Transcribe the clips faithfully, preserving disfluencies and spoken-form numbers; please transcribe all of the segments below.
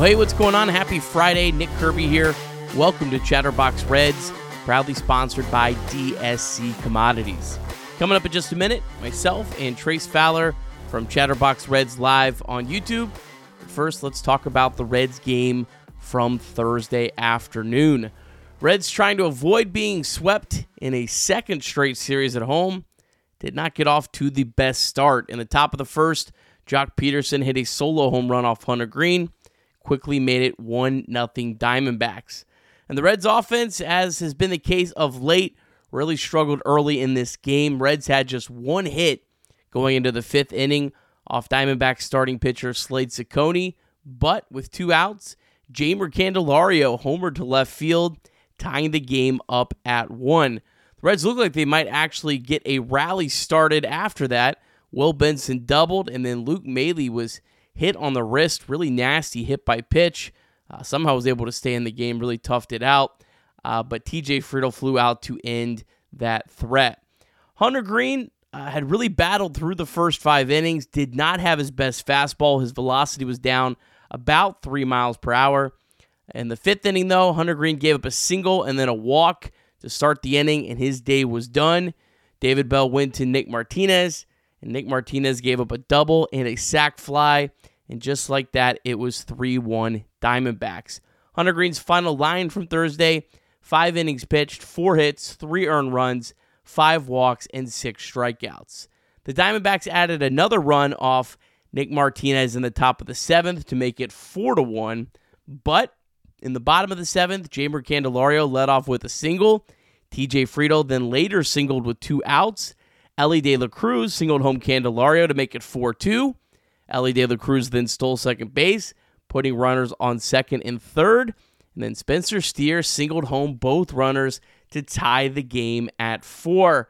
hey, what's going on? Happy Friday. Nick Kirby here. Welcome to Chatterbox Reds, proudly sponsored by D S C Commodities. Coming up in just a minute, myself and Trace Fowler from Chatterbox Reds Live on YouTube. But first, let's talk about the Reds game from Thursday afternoon. Reds trying to avoid being swept in a second straight series at home. Did not get off to the best start. In the top of the first, Jock Peterson hit a solo home run off Hunter Greene. Quickly made it one nothing Diamondbacks. And the Reds offense, as has been the case of late, really struggled early in this game. Reds had just one hit going into the fifth inning off Diamondbacks starting pitcher Slade Cecconi. But with two outs, Jeimer Candelario homered to left field, tying the game up at one. The Reds looked like they might actually get a rally started after that. Will Benson doubled, and then Luke Maile was hit on the wrist, really nasty hit by pitch. Uh, somehow was able to stay in the game, really toughed it out. Uh, but T J Friedl flew out to end that threat. Hunter Greene uh, had really battled through the first five innings, did not have his best fastball. His velocity was down about three miles per hour. In the fifth inning, though, Hunter Greene gave up a single and then a walk to start the inning, and his day was done. David Bell went to Nick Martinez, and Nick Martinez gave up a double and a sac fly, and just like that, it was three one Diamondbacks. Hunter Greene's final line from Thursday, five innings pitched, four hits, three earned runs, five walks, and six strikeouts. The Diamondbacks added another run off Nick Martinez in the top of the seventh to make it four to one, but in the bottom of the seventh, Jeimer Candelario led off with a single. T J Friedl then later singled with two outs. Elly De La Cruz singled home Candelario to make it four two. Elly De La Cruz then stole second base, putting runners on second and third. And then Spencer Steer singled home both runners to tie the game at four.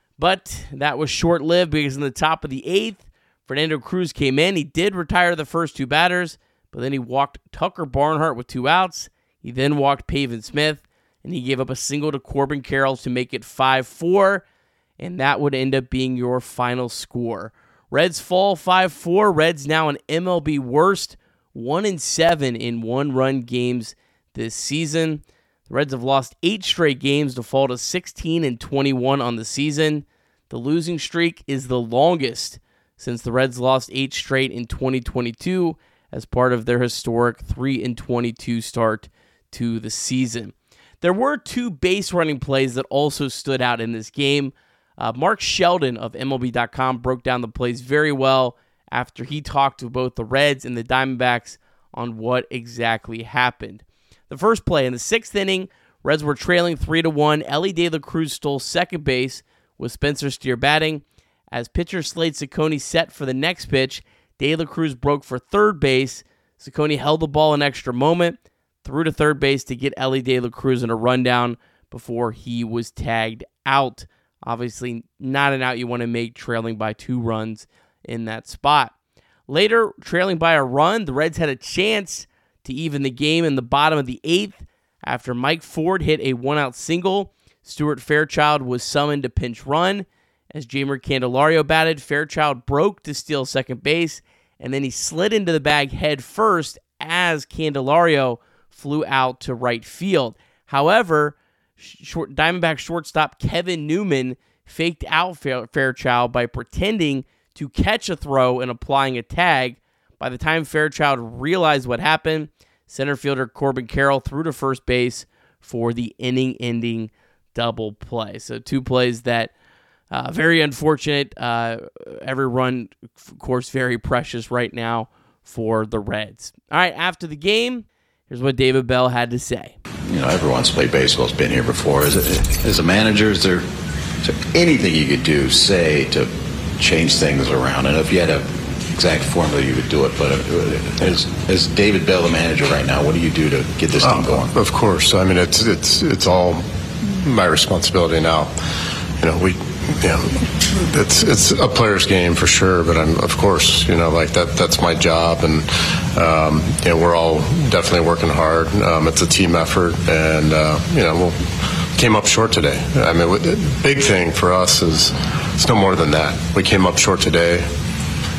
But that was short-lived because in the top of the eighth, Fernando Cruz came in. He did retire the first two batters, but then he walked Tucker Barnhart with two outs. He then walked Pavin Smith, and he gave up a single to Corbin Carroll to make it five four, and that would end up being your final score. Reds fall five four. Reds now an M L B worst, one and seven in one-run games this season. The Reds have lost eight straight games to fall to sixteen and twenty-one on the season. The losing streak is the longest since the Reds lost eight straight in twenty twenty-two as part of their historic three and twenty-two start to the season. There were two base running plays that also stood out in this game. Uh, Mark Sheldon of M L B dot com broke down the plays very well after he talked to both the Reds and the Diamondbacks on what exactly happened. The first play in the sixth inning, Reds were trailing three to one. Elly De La Cruz stole second base with Spencer Steer batting. As pitcher Slade Cecconi set for the next pitch, De La Cruz broke for third base. Cecconi held the ball an extra moment, threw to third base to get Elly De La Cruz in a rundown before he was tagged out. Obviously, not an out you want to make trailing by two runs in that spot. Later, trailing by a run, the Reds had a chance to even the game in the bottom of the eighth after Mike Ford hit a one-out single. Stuart Fairchild was summoned to pinch run. As Jeimer Candelario batted, Fairchild broke to steal second base, and then he slid into the bag head first as Candelario flew out to right field. However, short, Diamondback shortstop Kevin Newman faked out Fairchild by pretending to catch a throw and applying a tag. By the time Fairchild realized what happened, center fielder Corbin Carroll threw to first base for the inning-ending double play. So two plays that uh, very unfortunate. Uh, every run, of course, very precious right now for the Reds. All right, after the game, here's what David Bell had to say. You know, everyone's played baseball, has been here before. As a, as a manager, is there, is there anything you could do, say, to change things around? And if you had a exact formula, you would do it. But as, as David Bell, the manager right now, what do you do to get this team going? Of course. I mean, it's it's it's all my responsibility now. You know, we, you know, it's it's a player's game for sure. But I'm, of course, you know, like that. That's my job, and um, you know, we're all definitely working hard. Um, it's a team effort, and uh, you know, we'll came up short today. I mean, the big thing for us is it's no more than that. We came up short today.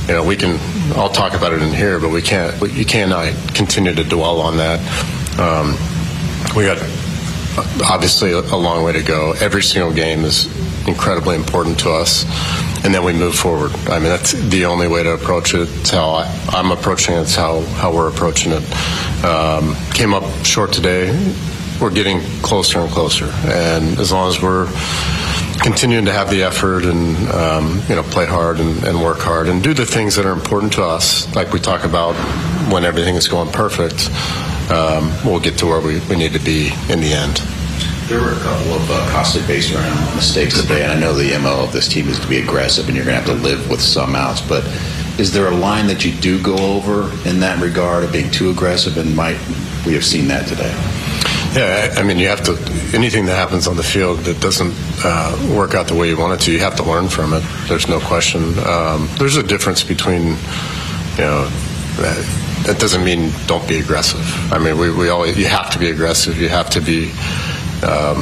you know, we can all talk about it in here, but we can't. You cannot continue to dwell on that. Um, we got obviously a long way to go. Every single game is incredibly important to us, and then we move forward. I mean, that's the only way to approach it. It's how I, I'm approaching it. It's how, how we're approaching it. Um, came up short today. We're getting closer and closer, and as long as we're continuing to have the effort and um, you know, play hard and, and work hard and do the things that are important to us, like we talk about when everything is going perfect, um, we'll get to where we, we need to be in the end. There were a couple of uh, costly base running mistakes today, and I know the M O of this team is to be aggressive, and you're going to have to live with some outs. But is there a line that you do go over in that regard of being too aggressive, and might we have seen that today? Yeah, I mean, you have to. Anything that happens on the field that doesn't uh, work out the way you want it to, you have to learn from it. There's no question. Um, there's a difference between, you know, that, that doesn't mean don't be aggressive. I mean, we, we always you have to be aggressive. You have to be Um,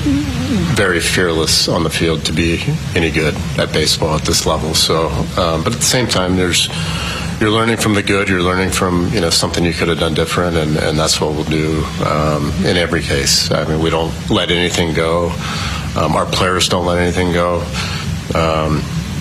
very fearless on the field to be any good at baseball at this level. So, um, but at the same time, there's you're learning from the good. You're learning from you know something you could have done different, and, and that's what we'll do um, in every case. I mean, we don't let anything go. Um, our players don't let anything go. Um,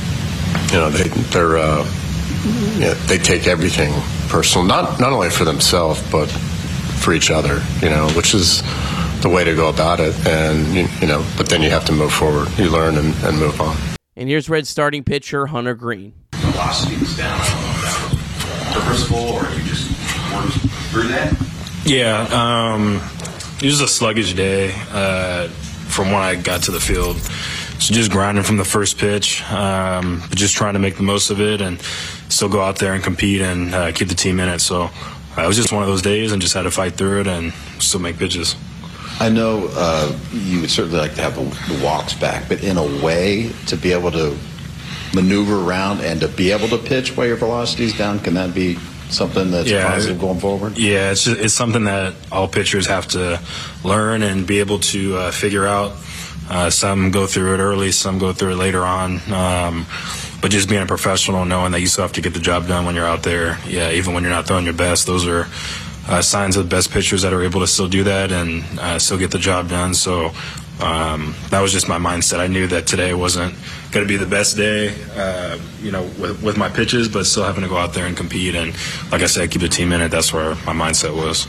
you know, they they're uh, you know, they take everything personal, not not only for themselves but for each other. You know, which is the way to go about it, and you, you know, but then you have to move forward. You learn and, and move on. And here's Red starting pitcher Hunter Greene. Velocity was down. I don't know if that was purposeful or you just worked through that. Yeah, um, it was a sluggish day uh, from when I got to the field. So just grinding from the first pitch, um, but just trying to make the most of it and still go out there and compete and uh, keep the team in it. So uh, it was just one of those days, and just had to fight through it and still make pitches. I know uh, you would certainly like to have the, the walks back, but in a way, to be able to maneuver around and to be able to pitch while your velocity is down, can that be something that's yeah, positive going forward? Yeah, it's just, it's something that all pitchers have to learn and be able to uh, figure out. Uh, some go through it early, some go through it later on. Um, but just being a professional, knowing that you still have to get the job done when you're out there, yeah, even when you're not throwing your best, those are Uh, signs of the best pitchers that are able to still do that and uh, still get the job done. So um, that was just my mindset. I knew that today wasn't going to be the best day, uh, you know, with, with my pitches, but still having to go out there and compete. And like I said, keep the team in it. That's where my mindset was.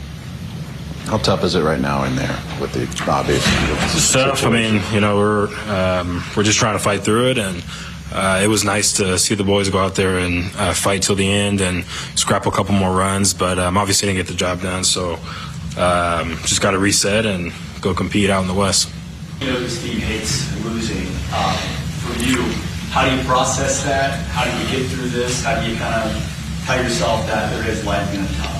How tough is it right now in there with the obvious? It's tough. I mean, you know, we're um, we're just trying to fight through it, and Uh, it was nice to see the boys go out there and uh, fight till the end and scrap a couple more runs, but um, obviously didn't get the job done, so um, just got to reset and go compete out in the West. You know, this team hates losing. Um, for you, how do you process that? How do you get through this? How do you kind of tell yourself that there is life in the top?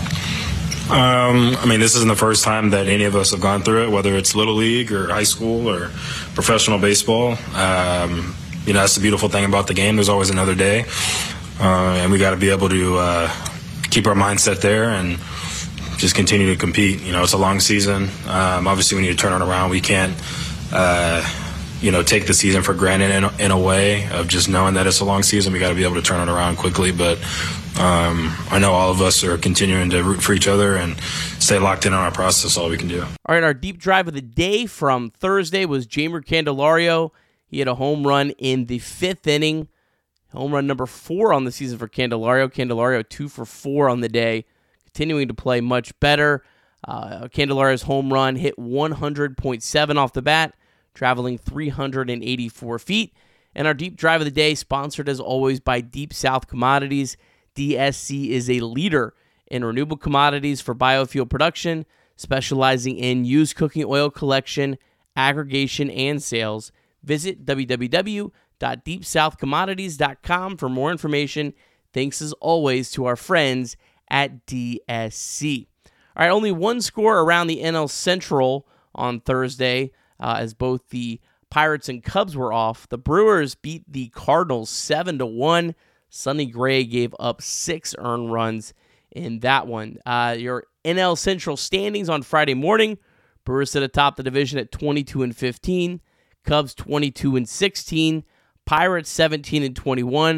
Um, I mean, this isn't the first time that any of us have gone through it, whether it's Little League or high school or professional baseball. Um, You know, that's the beautiful thing about the game. There's always another day. Uh, and we got to be able to uh, keep our mindset there and just continue to compete. You know, it's a long season. Um, obviously, we need to turn it around. We can't, uh, you know, take the season for granted in, in a way of just knowing that it's a long season. We got to be able to turn it around quickly. But um, I know all of us are continuing to root for each other and stay locked in on our process. All we can do. All right, our deep drive of the day from Thursday was Jeimer Candelario. He had a home run in the fifth inning, home run number four on the season for Candelario. Candelario two for four on the day, continuing to play much better. Uh, Candelario's home run hit one hundred point seven off the bat, traveling three hundred eighty-four feet. And our deep drive of the day, sponsored as always by Deep South Commodities. D S C is a leader in renewable commodities for biofuel production, specializing in used cooking oil collection, aggregation, and sales. Visit w w w dot deep south commodities dot com for more information. Thanks as always to our friends at D S C. All right, only one score around the N L Central on Thursday uh, as both the Pirates and Cubs were off. The Brewers beat the Cardinals seven to one. Sonny Gray gave up six earned runs in that one. Uh, your N L Central standings on Friday morning. Brewers sit atop the division at twenty-two and fifteen. Cubs twenty-two and sixteen, Pirates seventeen and twenty-one,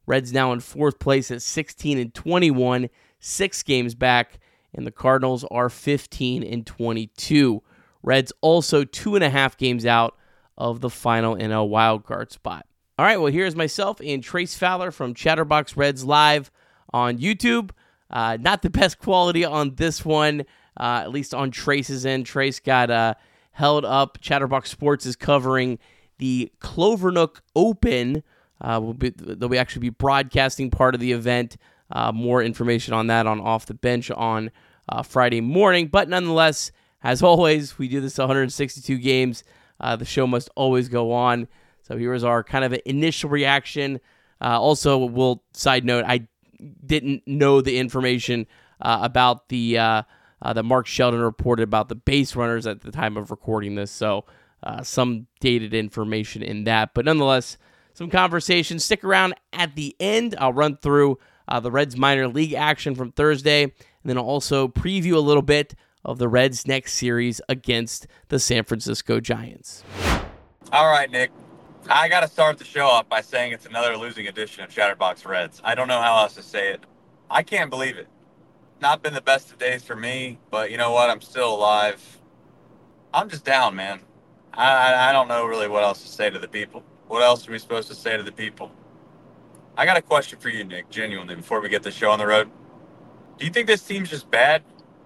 Reds now in fourth place at sixteen and twenty-one, six games back, and the Cardinals are fifteen and twenty-two. Reds also two and a half games out of the final N L wildcard spot. All right, well, here's myself and Trace Fowler from Chatterbox Reds Live on YouTube. Uh, not the best quality on this one, uh, at least on Trace's end. Trace got uh, held up. Chatterbox Sports is covering the Clovernook Open. Uh, we'll be, they'll be actually be broadcasting part of the event. Uh, more information on that on Off the Bench on uh, Friday morning. But nonetheless, as always, we do this one hundred sixty-two games. Uh, the show must always go on. So here's our kind of initial reaction. Uh, also, we'll side note, I didn't know the information uh, about the uh, uh, that Mark Sheldon reported about the base runners at the time of recording this. So uh, some dated information in that. But nonetheless, some conversation. Stick around at the end. I'll run through uh, the Reds minor league action from Thursday, and then I'll also preview a little bit of the Reds' next series against the San Francisco Giants. All right, Nick. I got to start the show off by saying it's another losing edition of Chatterbox Reds. I don't know how else to say it. I can't believe it. Not been the best of days for me, but you know what? I'm still alive. I'm just down, man. I, I, I don't know really what else to say to the people. What else are we supposed to say to the people? I got a question for you, Nick, genuinely, before we get the show on the road. Do you think this team's just bad?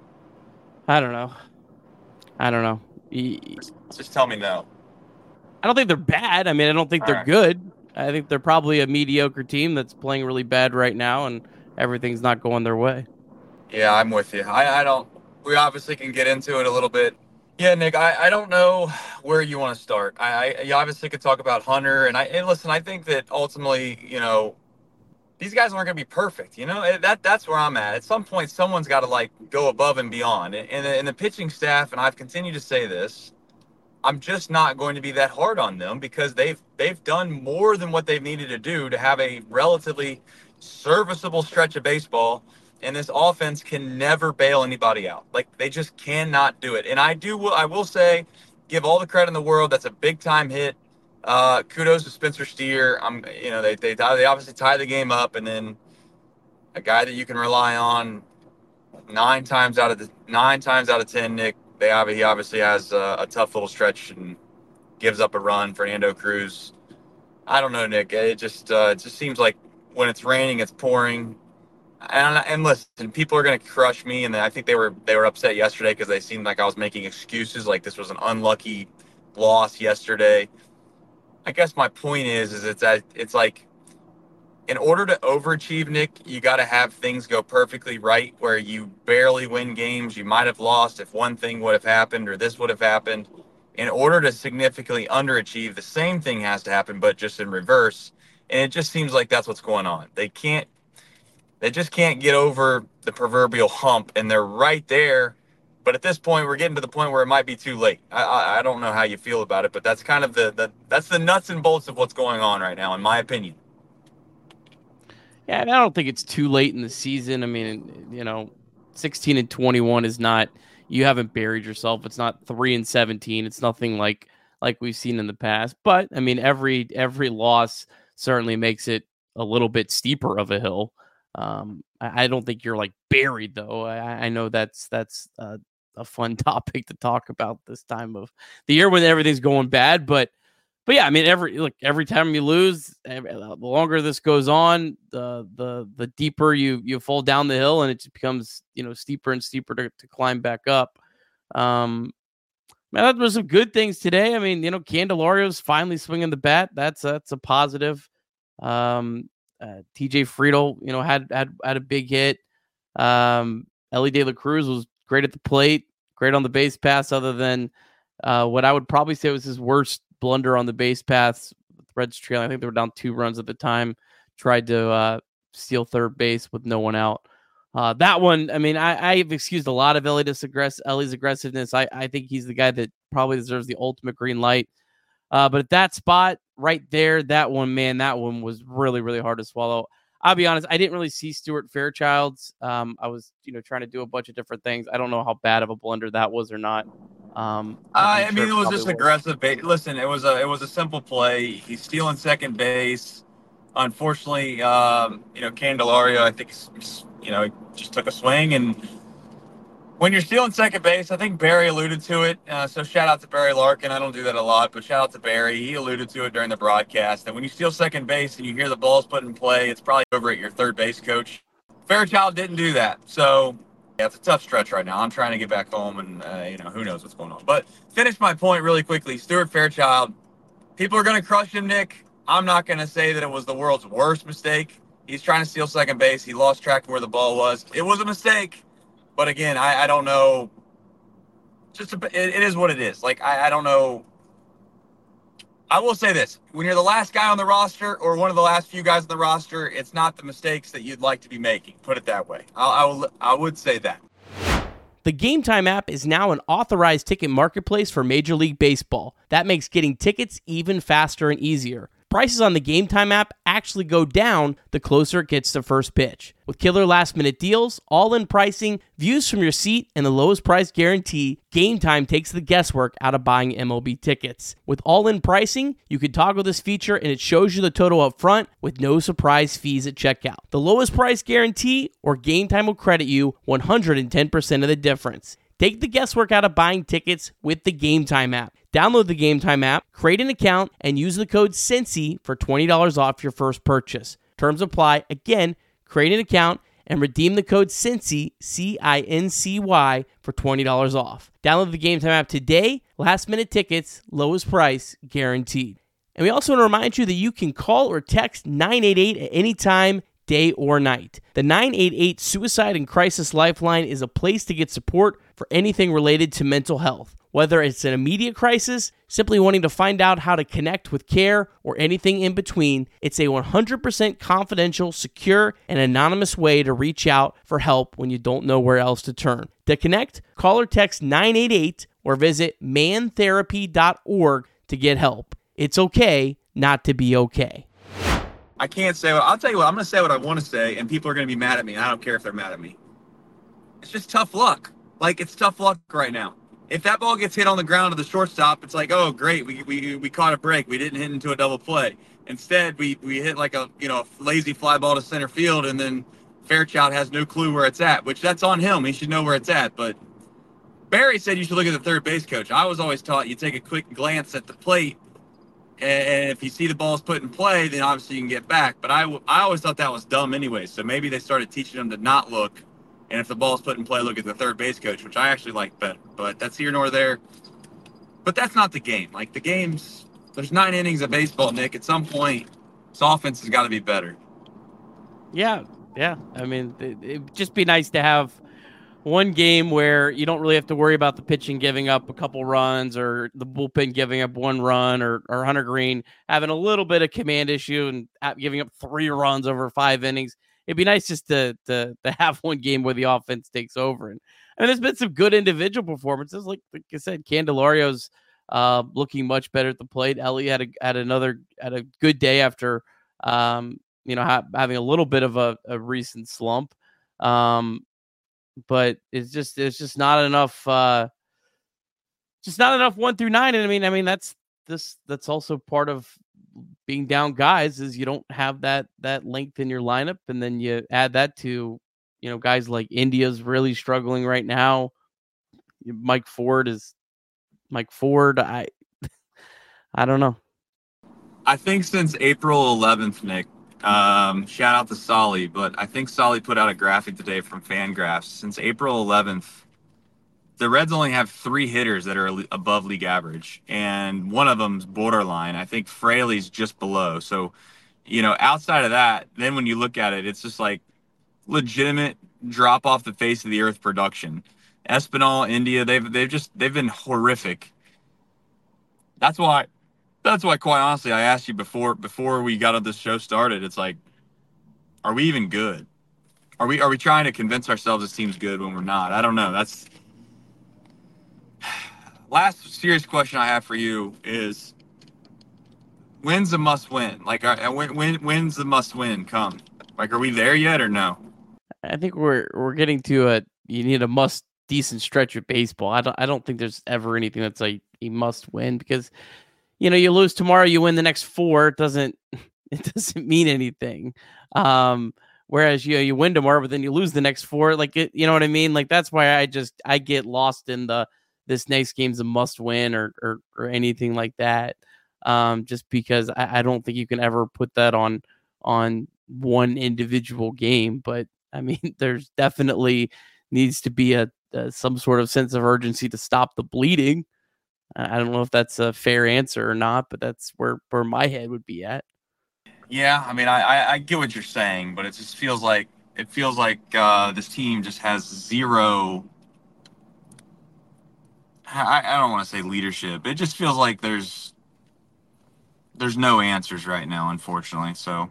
I don't know. I don't know. Just, just tell me no. I don't think they're bad. I mean, I don't think All they're right. good. I think they're probably a mediocre team that's playing really bad right now, and everything's not going their way. Yeah, I'm with you. I, I don't, we obviously can get into it a little bit. Yeah, Nick, I, I don't know where you want to start. I, I you obviously could talk about Hunter, and I and listen, I think that ultimately, you know, these guys aren't going to be perfect. You know, that that's where I'm at. At some point, someone's got to, like, go above and beyond. And, and, the, and the pitching staff, and I've continued to say this, I'm just not going to be that hard on them because they've they've done more than what they've needed to do to have a relatively serviceable stretch of baseball. And this offense can never bail anybody out. Like, they just cannot do it. And I do, I will say, give all the credit in the world. That's a big time hit. Uh, kudos to Spencer Steer. I'm, you know, they they they obviously tie the game up, and then a guy that you can rely on nine times out of the nine times out of ten, Nick. They he obviously has a, a tough little stretch and gives up a run. Fernando Cruz. I don't know, Nick. It just uh, it just seems like when it's raining, it's pouring. And, and listen, people are going to crush me, and I think they were they were upset yesterday because they seemed like I was making excuses, like this was an unlucky loss yesterday. I guess my point is, is it's that it's like, in order to overachieve, Nick, you got to have things go perfectly right, where you barely win games. You might have lost if one thing would have happened or this would have happened. In order to significantly underachieve, the same thing has to happen, but just in reverse. And it just seems like that's what's going on. They can't. They just can't get over the proverbial hump, and they're right there. But at this point, we're getting to the point where it might be too late. I, I, I don't know how you feel about it, but that's kind of the, the that's the nuts and bolts of what's going on right now, in my opinion. Yeah, and I don't think it's too late in the season. I mean, you know, sixteen and twenty-one is not, you haven't buried yourself. It's not three and seventeen. It's nothing like like we've seen in the past. But I mean, every every loss certainly makes it a little bit steeper of a hill. Um, I, I don't think you're like buried though. I, I know that's that's uh, a fun topic to talk about this time of the year when everything's going bad. But but yeah, I mean, every look every time you lose, every, the longer this goes on, the the the deeper you you fall down the hill, and it just becomes, you know, steeper and steeper to, to climb back up. Um, man, there was some good things today. I mean, you know, Candelario's finally swinging the bat. That's that's a positive. Um. Uh, T J Friedel, you know, had had had a big hit. Um, Ellie De La Cruz was great at the plate, great on the base pass, other than uh, what I would probably say was his worst blunder on the base paths. Reds trailing, I think they were down two runs at the time. Tried to uh, steal third base with no one out. Uh, that one, I mean, I, I've excused a lot of Ellie's, aggress- Ellie's aggressiveness. I, I think he's the guy that probably deserves the ultimate green light. Uh, but at that spot right there, that one, man, that one was really, really hard to swallow. I'll be honest, I didn't really see Stuart Fairchild's. Um, I was, you know, trying to do a bunch of different things. I don't know how bad of a blunder that was or not. Um, I sure mean, it was just was. aggressive. Ba- Listen, it was a it was a simple play. He's stealing second base. unfortunately, um, you know, Candelario, I think, you know, just took a swing. And when you're stealing second base, I think Barry alluded to it. Uh, so shout out to Barry Larkin. I don't do that a lot, but shout out to Barry. He alluded to it during the broadcast. And when you steal second base and you hear the ball's put in play, it's probably over at your third base coach. Fairchild didn't do that. So yeah, it's a tough stretch right now. I'm trying to get back home, and uh, you know, who knows what's going on. But finish my point really quickly. Stuart Fairchild, people are going to crush him, Nick. I'm not going to say that it was the world's worst mistake. He's trying to steal second base. He lost track of where the ball was. It was a mistake. But again, I, I don't know. Just a, it, it is what it is. Like, I, I don't know. I will say this. When you're the last guy on the roster or one of the last few guys on the roster, it's not the mistakes that you'd like to be making. Put it that way. I, I, will, I would say that. The Game Time app is now an authorized ticket marketplace for Major League Baseball. That makes getting tickets even faster and easier. Prices on the Game Time app actually go down the closer it gets to first pitch. With killer last-minute deals, all-in pricing, views from your seat, and the lowest price guarantee, Game Time takes the guesswork out of buying M L B tickets. With all-in pricing, you can toggle this feature and it shows you the total up front with no surprise fees at checkout. The lowest price guarantee or Game Time will credit you one hundred ten percent of the difference. Take the guesswork out of buying tickets with the Game Time app. Download the Game Time app, create an account, and use the code Cincy for twenty dollars off your first purchase. Terms apply. Again, create an account and redeem the code Cincy, C I N C Y, for twenty dollars off. Download the Game Time app today. Last minute tickets, lowest price guaranteed. And we also want to remind you that you can call or text nine eight eight at any time, day or night. The nine eight eight Suicide and Crisis Lifeline is a place to get support for anything related to mental health. Whether it's an immediate crisis, simply wanting to find out how to connect with care, or anything in between, it's a one hundred percent confidential, secure, and anonymous way to reach out for help when you don't know where else to turn. To connect, call or text nine eight eight or visit man therapy dot org to get help. It's okay not to be okay. I can't say what, I'll tell you what, I'm going to say what I want to say, and people are going to be mad at me. I don't care if they're mad at me. It's just tough luck. Like, it's tough luck right now. If that ball gets hit on the ground to the shortstop, it's like, oh, great, we we we caught a break. We didn't hit into a double play. Instead, we we hit like a, you know, lazy fly ball to center field, and then Fairchild has no clue where it's at, which that's on him. He should know where it's at. But Barry said you should look at the third base coach. I was always taught you take a quick glance at the plate, and if you see the ball's put in play, then obviously you can get back. But I, I always thought that was dumb anyway, so maybe they started teaching them to not look. And if the ball's put in play, look at the third base coach, which I actually like better. But that's here nor there. But that's not the game. Like, the game's, there's nine innings of baseball, Nick. At some point, this offense has got to be better. Yeah, yeah. I mean, it, it'd just be nice to have one game where you don't really have to worry about the pitching giving up a couple runs, or the bullpen giving up one run, or, or Hunter Green having a little bit of command issue and giving up three runs over five innings. It'd be nice just to, to to have one game where the offense takes over. And, and there's been some good individual performances. Like, like I said, Candelario's uh, looking much better at the plate. Ellie had a, had another had a good day after um, you know ha- having a little bit of a, a recent slump. Um, but it's just it's just not enough. Uh, just not enough one through nine. And I mean, I mean that's this that's also part of being down guys, is you don't have that that length in your lineup, and then you add that to, you know, guys like India's really struggling right now. Mike Ford is Mike Ford. I I don't know. I think since April eleventh, Nick, um, shout out to Solly, but I think Solly put out a graphic today from Fangraphs. Since April eleventh, the Reds only have three hitters that are above league average, and one of them's borderline. I think Fraley's just below. So, you know, outside of that, then when you look at it, it's just like legitimate drop off the face of the earth production. Espinal, India, they've they've just they've been horrific. That's why, that's why, quite honestly, I asked you before before we got this show started. It's like, are we even good? Are we are we trying to convince ourselves this team's good when we're not? I don't know. That's. Last serious question I have for you is, when's the must win? Like, are, when, when when's the must win come? Like, are we there yet or no? I think we're we're getting to a you need a must decent stretch of baseball. I don't I don't think there's ever anything that's like a must win, because, you know, you lose tomorrow, you win the next four. It doesn't it doesn't mean anything. Um, whereas you know, you win tomorrow, but then you lose the next four. Like it, you know what I mean? Like that's why I just I get lost in the this next game's a must win or or, or anything like that. Um, just because I, I don't think you can ever put that on on one individual game. But I mean, there's definitely needs to be a, a some sort of sense of urgency to stop the bleeding. I don't know if that's a fair answer or not, but that's where where my head would be at. Yeah, I mean, I, I, I get what you're saying, but it just feels like it feels like uh, this team just has zero. I, I don't want to say leadership. It just feels like there's there's no answers right now, unfortunately. So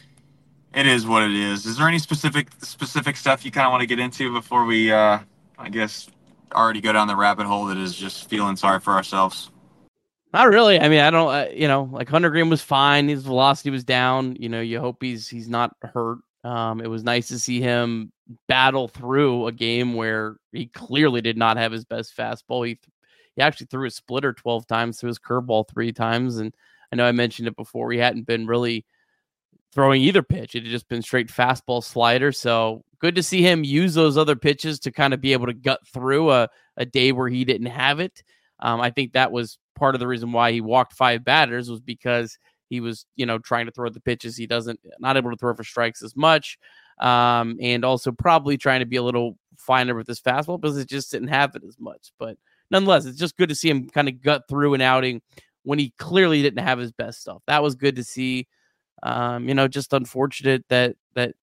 it is what it is. Is there any specific specific stuff you kind of want to get into before we, uh, I guess, already go down the rabbit hole that is just feeling sorry for ourselves? Not really. I mean, I don't. Uh, you know, like Hunter Green was fine. His velocity was down. You know, you hope he's he's not hurt. Um, it was nice to see him battle through a game where he clearly did not have his best fastball. He he actually threw a splitter twelve times, threw his curveball three times, and I know I mentioned it before. He hadn't been really throwing either pitch. It had just been straight fastball slider. So good to see him use those other pitches to kind of be able to gut through a, a day where he didn't have it. Um, I think that was part of the reason why he walked five batters was because he was, you know, trying to throw the pitches. He doesn't, not able to throw for strikes as much. Um, and also probably trying to be a little finer with his fastball because it just didn't have it as much. But nonetheless, it's just good to see him kind of gut through an outing when he clearly didn't have his best stuff. That was good to see. Um, you know, just unfortunate that, that,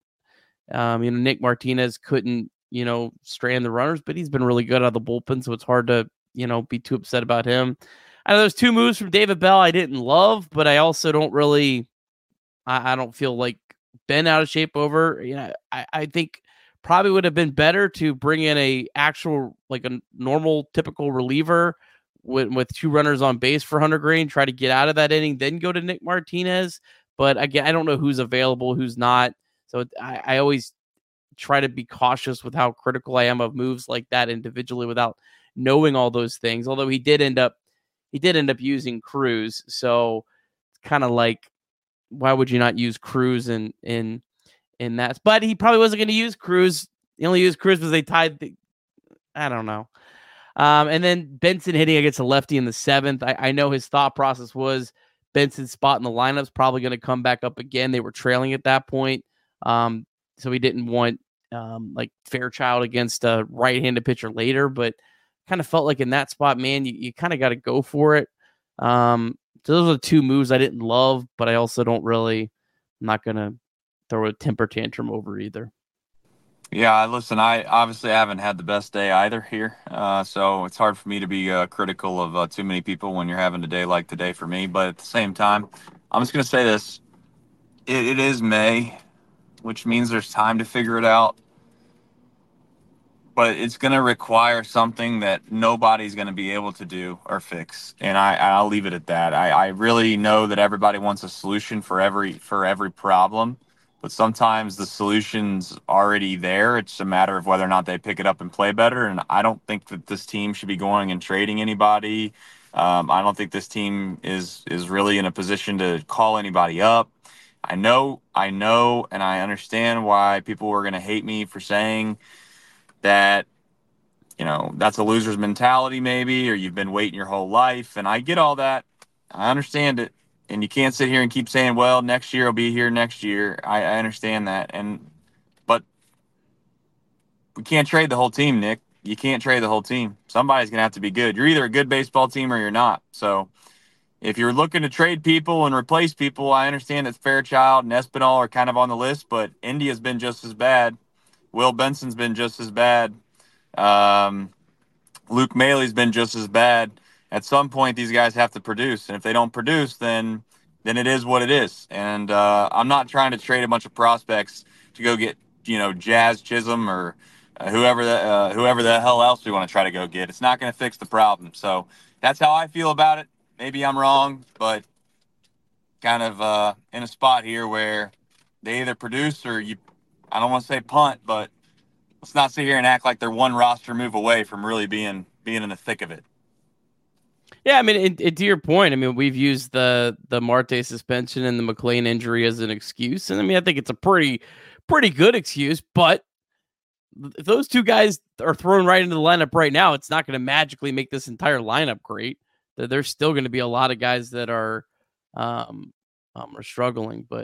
um, you know, Nick Martinez couldn't, you know, strand the runners, but he's been really good out of the bullpen. So it's hard to, you know, be too upset about him. I know there's two moves from David Bell I didn't love, but I also don't really, I, I don't feel like been out of shape over. You know, I, I think probably would have been better to bring in a actual, like a normal, typical reliever with, with two runners on base for Hunter Green, try to get out of that inning, then go to Nick Martinez. But again, I don't know who's available, who's not. So I, I always try to be cautious with how critical I am of moves like that individually without knowing all those things. Although he did end up, he did end up using Cruz. So it's kind of like, why would you not use Cruz in, in, in that? But he probably wasn't going to use Cruz. He only used Cruz because they tied the, I don't know. Um, and then Benson hitting against a lefty in the seventh. I, I know his thought process was Benson's spot in the lineup's probably going to come back up again. They were trailing at that point. Um, so he didn't want um, like Fairchild against a right-handed pitcher later, but kind of felt like in that spot, man, you, you kind of got to go for it. Um, so those are the two moves I didn't love, but I also don't really, I'm not going to throw a temper tantrum over either. Yeah, listen, I obviously haven't had the best day either here. Uh, so it's hard for me to be uh, critical of uh, too many people when you're having a day like today for me. But at the same time, I'm just going to say this. It, it is May, which means there's time to figure it out. But it's going to require something that nobody's going to be able to do or fix. And I, I'll leave it at that. I, I really know that everybody wants a solution for every for every problem. But sometimes the solution's already there. It's a matter of whether or not they pick it up and play better. And I don't think that this team should be going and trading anybody. Um, I don't think this team is is really in a position to call anybody up. I know, I know, and I understand why people were going to hate me for saying that, you know, that's a loser's mentality maybe, or you've been waiting your whole life. And I get all that. I understand it. And you can't sit here and keep saying, well, next year I'll be here next year. I, I understand that. And but we can't trade the whole team, Nick. You can't trade the whole team. Somebody's going to have to be good. You're either a good baseball team or you're not. So if you're looking to trade people and replace people, I understand that Fairchild and Espinal are kind of on the list, but India's been just as bad. Will Benson's been just as bad. Um, Luke Maley's been just as bad. At some point, these guys have to produce, and if they don't produce, then then it is what it is. And uh, I'm not trying to trade a bunch of prospects to go get, you know, Jazz Chisholm or uh, whoever the uh, whoever the hell else we want to try to go get. It's not going to fix the problem. So that's how I feel about it. Maybe I'm wrong, but kind of uh, in a spot here where they either produce or you. I don't want to say punt, but let's not sit here and act like they're one roster move away from really being being in the thick of it. Yeah, I mean, it, it, to your point, I mean, we've used the the Marte suspension and the McLean injury as an excuse, and I mean, I think it's a pretty pretty good excuse. But if those two guys are thrown right into the lineup right now, it's not going to magically make this entire lineup great. There's still going to be a lot of guys that are um, um are struggling, but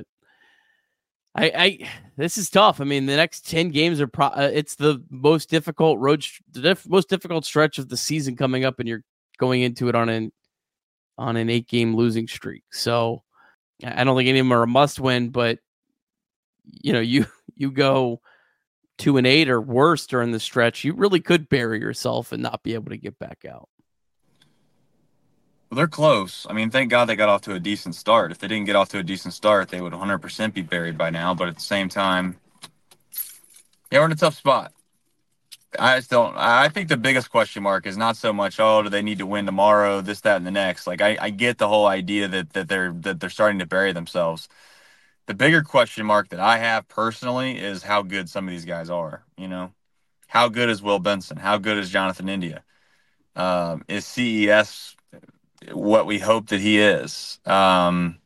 I, I this is tough. I mean, the next ten games are pro- uh, it's the most difficult road, the diff- most difficult stretch of the season coming up, and you're going into it on an on an eight game losing streak. So I don't think any of them are a must win, but you know, you you go two and eight or worse during the stretch, you really could bury yourself and not be able to get back out. Well, they're close. I mean, thank God they got off to a decent start. If they didn't get off to a decent start, they would one hundred percent be buried by now. But at the same time, yeah, we're in a tough spot. I just don't. I think the biggest question mark is not so much, oh, do they need to win tomorrow, this, that, and the next. Like, I, I get the whole idea that that they're that they're starting to bury themselves. The bigger question mark that I have personally is how good some of these guys are. You know, how good is Will Benson? How good is Jonathan India? Um, is C E S what we hope that he is? Um,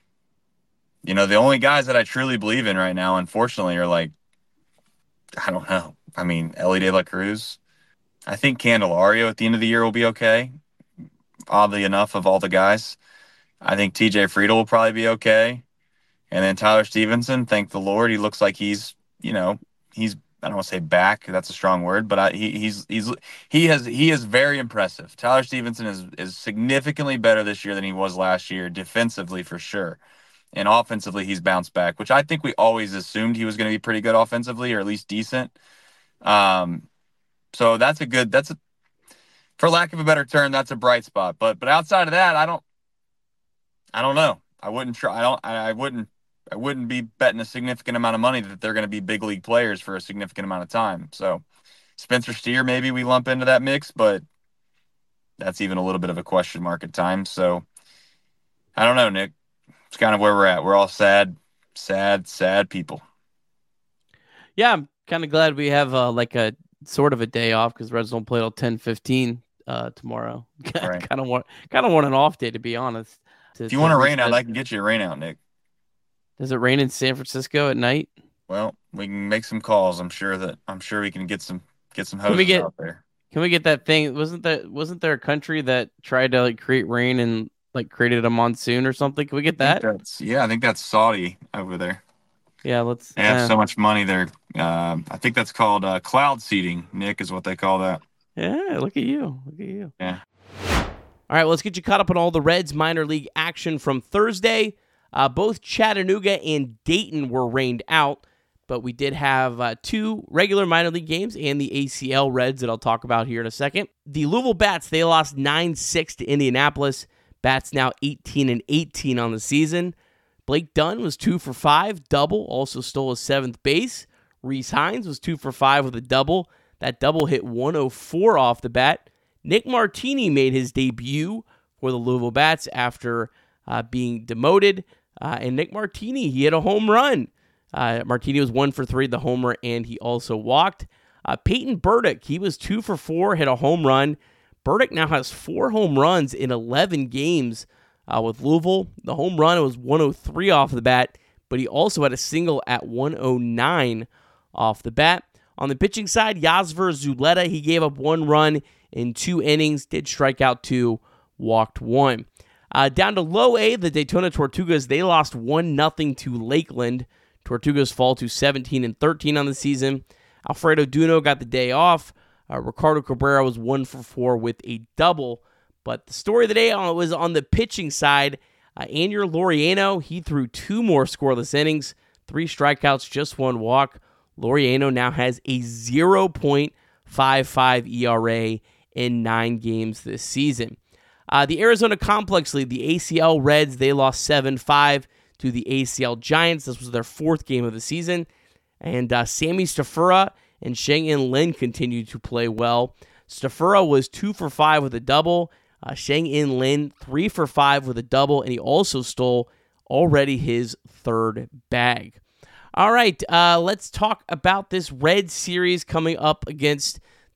you know, the only guys that I truly believe in right now, unfortunately, are like, I don't know. I mean, Elly De La Cruz. I think Candelario at the end of the year will be okay. Oddly enough, of all the guys, I think T J Friedel will probably be okay. And then Tyler Stevenson, thank the Lord, he looks like he's, you know, he's, I don't want to say back, that's a strong word, but I, he, he's, he's, he has, he is very impressive. Tyler Stevenson is, is significantly better this year than he was last year, defensively for sure. And offensively, he's bounced back, which I think we always assumed he was going to be pretty good offensively, or at least decent. Um, so that's a good, that's a, for lack of a better term, that's a bright spot. But, but outside of that, I don't, I don't know. I wouldn't try. I don't, I, I wouldn't, I wouldn't be betting a significant amount of money that they're going to be big league players for a significant amount of time. So Spencer Steer, maybe we lump into that mix, but that's even a little bit of a question mark at times. So I don't know, Nick. It's kind of where we're at. We're all sad, sad, sad people. Yeah, I'm kind of glad we have uh, like a sort of a day off because Reds don't play till ten fifteen uh, tomorrow. Right. kind of want, kind of want an off day, to be honest. To, if you want a rain out, I can get you a rain out, Nick. Does it rain in San Francisco at night? Well, we can make some calls. I'm sure that I'm sure we can get some get some hoses can we get, out there. Can we get that thing? Wasn't that wasn't there a country that tried to like create rain and like created a monsoon or something? Can we get that? I yeah, I think that's Saudi over there. Yeah, let's. They have uh, so much money there. Uh, I think that's called uh, cloud seeding, Nick, is what they call that. Yeah, look at you. Look at you. Yeah. All right, well, let's get you caught up on all the Reds minor league action from Thursday. Uh, both Chattanooga and Dayton were rained out, but we did have uh, two regular minor league games and the A C L Reds that I'll talk about here in a second. The Louisville Bats, they lost nine six to Indianapolis. Bats now eighteen and eighteen on the season. Blake Dunn was two for five, double, also stole a seventh base. Reese Hines was two for five with a double. That double hit one oh four off the bat. Nick Martini made his debut for the Louisville Bats after uh, being demoted. Uh, and Nick Martini, he hit a home run. Uh, Martini was one for three, the homer, and he also walked. Uh, Peyton Burdick, he was two for four, hit a home run. Burdick now has four home runs in eleven games uh, with Louisville. The home run was one oh three off the bat, but he also had a single at one oh nine off the bat. On the pitching side, Yasver Zuleta, he gave up one run in two innings, did strike out two, walked one. Uh, down to low A, the Daytona Tortugas, they lost one nothing to Lakeland. Tortugas fall to seventeen and thirteen on the season. Alfredo Duno got the day off. Uh, Ricardo Cabrera was one for four with a double. But the story of the day was on the pitching side. Uh, Anier Laureano, he threw two more scoreless innings, three strikeouts, just one walk. Laureano now has a zero point five five E R A in nine games this season. Uh, the Arizona Complex League, the A C L Reds, they lost seven five to the A C L Giants. This was their fourth game of the season. And uh, Sammy Stafura and Sheng-In Lin continued to play well. Stafura was two for five with a double. Uh, Sheng-In Lin, three for five with a double. And he also stole already his third bag. All right, uh, let's talk about this Red series coming up against the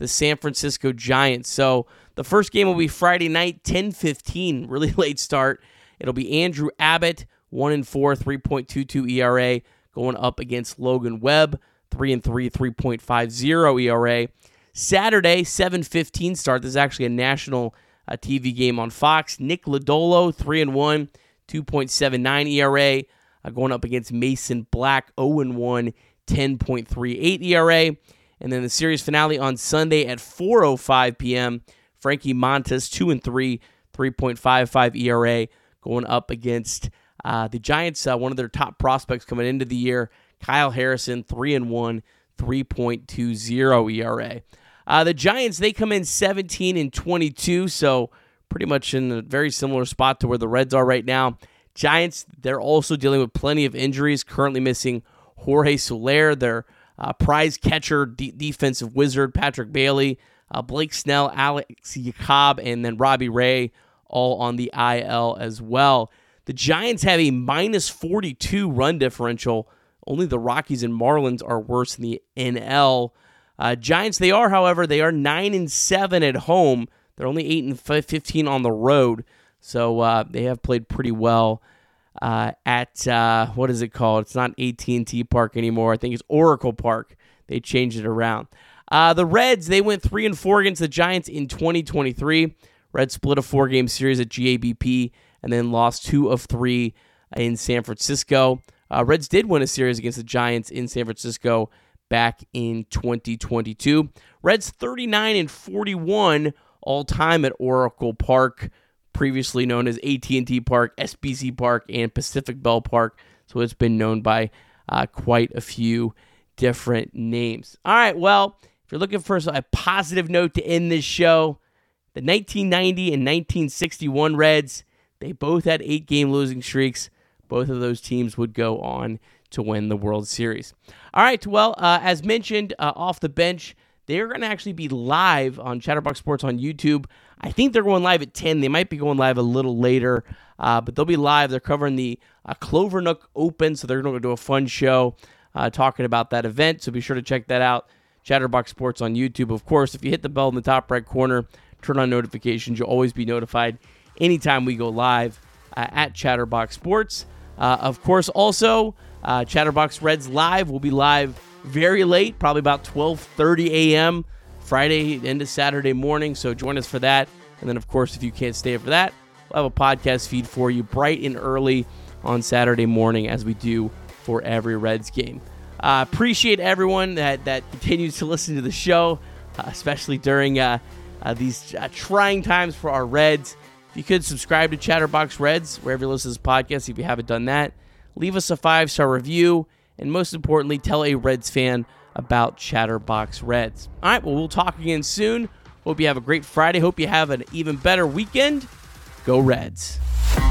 the San Francisco Giants. So the first game will be Friday night, ten fifteen, really late start. It'll be Andrew Abbott, one and four, three point two two E R A, going up against Logan Webb, three and three, three point five oh E R A. Saturday, seven fifteen start. This is actually a national uh, T V game on Fox. Nick Lodolo, three and one, two point seven nine E R A, uh, going up against Mason Black, oh and one, ten point three eight E R A. And then the series finale on Sunday at four oh five p.m. Frankie Montas, two and three, three point five five E R A, going up against uh, the Giants, uh, one of their top prospects coming into the year, Kyle Harrison, three and one, three point two oh E R A. Uh, the Giants, they come in seventeen and twenty-two, so pretty much in a very similar spot to where the Reds are right now. Giants, they're also dealing with plenty of injuries, currently missing Jorge Soler, their uh, prize catcher, de- defensive wizard, Patrick Bailey, uh, Blake Snell, Alex Jacob, and then Robbie Ray, all on the I L as well. The Giants have a minus forty-two run differential. Only the Rockies and Marlins are worse in the N L. Uh, Giants, they are, however, they are nine and seven at home. They're only eight and fifteen on the road, so uh, they have played pretty well uh, at, uh, what is it called? It's not A T and T Park anymore. I think it's Oracle Park. They changed it around. Uh, the Reds, they went three and four against the Giants in twenty twenty-three. Reds split a four-game series at G A B P and then lost two of three in San Francisco. Uh, Reds did win a series against the Giants in San Francisco back in twenty twenty-two. Reds thirty-nine and forty-one all-time at Oracle Park, previously known as A T and T Park, S B C Park, and Pacific Bell Park. So it's been known by uh, quite a few different names. All right, well, if you're looking for a positive note to end this show, the nineteen ninety and nineteen sixty-one Reds, they both had eight-game losing streaks. Both of those teams would go on to win the World Series. All right, well, uh, as mentioned, uh, Off the Bench, they're going to actually be live on Chatterbox Sports on YouTube. I think they're going live at ten. They might be going live a little later, uh, but they'll be live. They're covering the uh, Clover Nook Open, so they're going to do a fun show uh, talking about that event, so be sure to check that out. Chatterbox Sports on YouTube. Of course, if you hit the bell in the top right corner, turn on notifications. You'll always be notified anytime we go live uh, at Chatterbox Sports. Uh, of course, also, uh, Chatterbox Reds Live will be live very late, probably about twelve thirty a.m. Friday into Saturday morning, so join us for that. And then, of course, if you can't stay for that, we'll have a podcast feed for you bright and early on Saturday morning as we do for every Reds game. Uh, appreciate everyone that, that continues to listen to the show, uh, especially during uh, uh, these uh, trying times for our Reds. If you could subscribe to Chatterbox Reds, wherever you listen to this podcast, if you haven't done that. Leave us a five-star review, and most importantly, tell a Reds fan about Chatterbox Reds. All right, well, we'll talk again soon. Hope you have a great Friday. Hope you have an even better weekend. Go Reds.